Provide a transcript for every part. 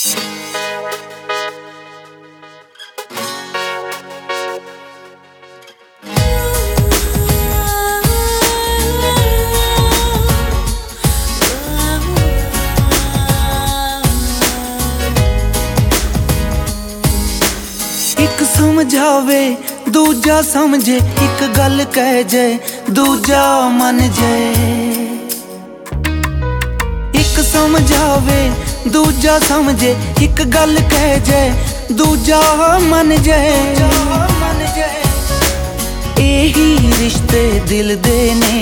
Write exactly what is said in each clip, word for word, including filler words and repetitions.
समझावे दूजा समझे, एक गल कह जाए दूजा मन जाए। एक समझावे दूजा समझे, एक गल कह जाए दूजा मन जाए। यही रिश्ते दिल दे ने,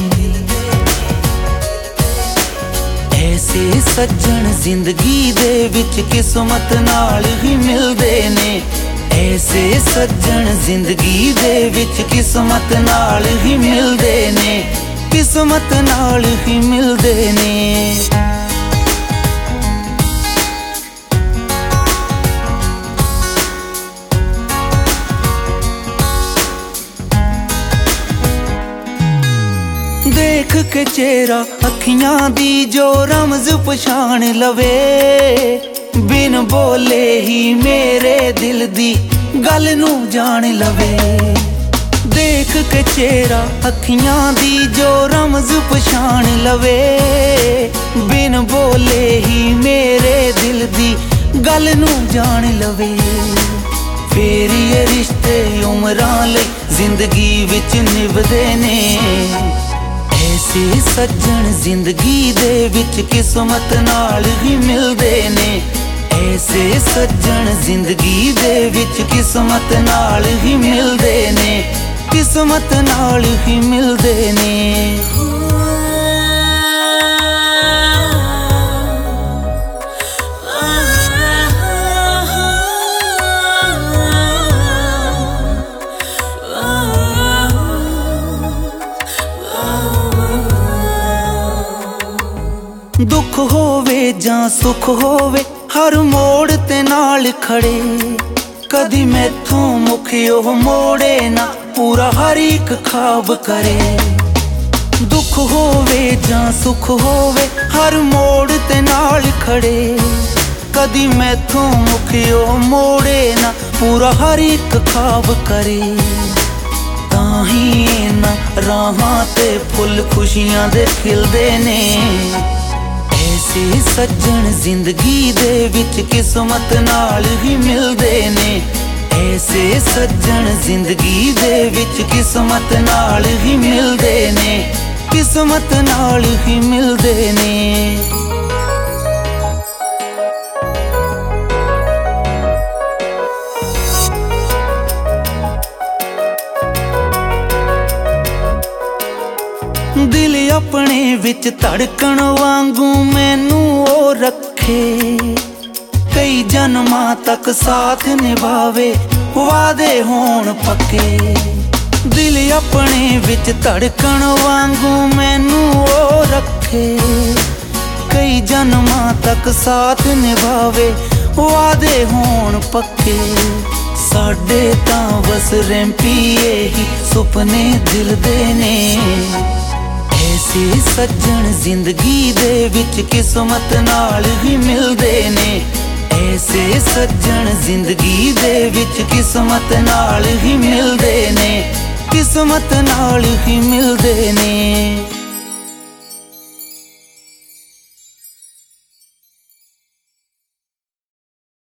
ऐसे सज्जन जिंदगी दे विच किस्मत नाल ही मिलदे ने। ऐसे सज्जन जिंदगी दे विच किस्मत नाल ही मिलदे ने, किस्मत नाल ही मिलदे ने। देख के चेहरा अखियां दी जो रमज पछाण लवे, बिन बोले ही मेरे दिल दी गल नू जान लवे। देख के चेहरा अखियां दी जो रमज पछाण लवे, बिन बोले ही मेरे दिल दी गल नू जान लवे। फेर ये रिश्ते उमरां लई जिंदगी विच निभदे ने। ऐसे सज्जन जिंदगी दे विच किस्मत नाल ही मिलदे ने। ऐसे सज्जन जिंदगी दे विच किस्मत नाल ही मिलदे ने, किस्मत नाल ही मिलदे ने। दुख होवे जां सुख होवे, हर मोड़ ते नाल खड़े। कदी मैथों मुख ओह मोड़े ना, पूरा हर एक ख्वाब करे। दुख होवे जां सुख होवे, हर मोड़ ते नाल खड़े। कदी मैथों मुख ओह मोड़े ना, पूरा हर एक ख्वाब करे। ताही ना राहां ते फुल खुशियां दे खिलदे ने। ऐसे सज्जन जिंदगी दे विच किस्मत नाल ही मिलदे ने। ऐसे सज्जन जिंदगी दे विच किस्मत नाल ही मिलदे ने, किस्मत नाल ही मिलदे ने। दिल अपने विच धड़कन वांगू मैनू ओ रखे। कई जन्मां तक साथ निभावे, वादे होण पक्के। दिल अपने विच धड़कन वांगू मैनू ओ रखे। कई जन्मां तक साथ निभावे, वादे होण पक्के। साडे तां बस रैंपी यही सुपने दिल दे ने। ऐसे सज्जन जिंदगी दे विच किस्मत नाल ही मिलदे ने। ऐसे सज्जन जिंदगी दे विच किस्मत नाल ही मिलदे ने, किस्मत नाल ही मिलदे ने।